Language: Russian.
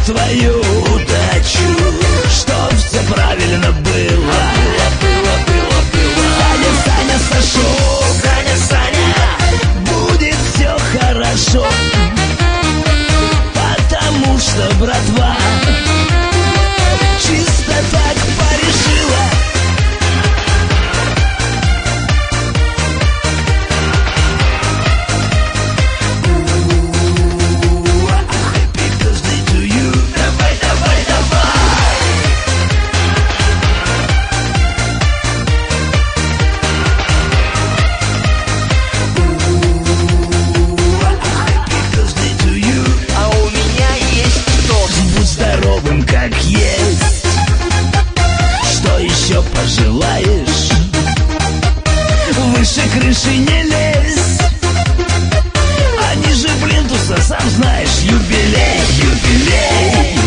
твою удачу, чтоб все правильно было. Саня, Саня, Сашок, Саня, Саня, будет все хорошо, потому что братва чисто так порешила. Happy birthday to you. Давай, давай, давай. Happy birthday to you. А у меня есть тост. Будь здоровым, как есть. Что еще пожелаешь? Выше крыши не лезь, а ниже плинтуса, сам знаешь, юбилей, юбилей.